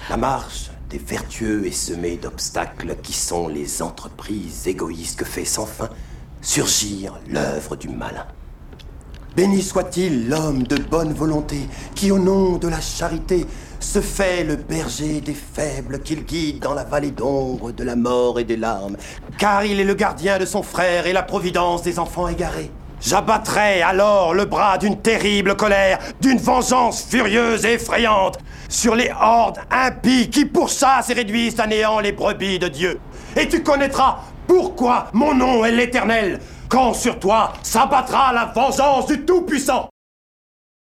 La marche des vertueux est semée d'obstacles qui sont les entreprises égoïstes que fait sans fin surgir l'œuvre du malin. Béni soit-il l'homme de bonne volonté qui, au nom de la charité, se fait le berger des faibles qu'il guide dans la vallée d'ombre de la mort et des larmes, car il est le gardien de son frère et la providence des enfants égarés. J'abattrai alors le bras d'une terrible colère, d'une vengeance furieuse et effrayante, sur les hordes impies qui pourchassent et réduisent à néant les brebis de Dieu. Et tu connaîtras pourquoi mon nom est l'Éternel, quand sur toi s'abattra la vengeance du Tout-Puissant.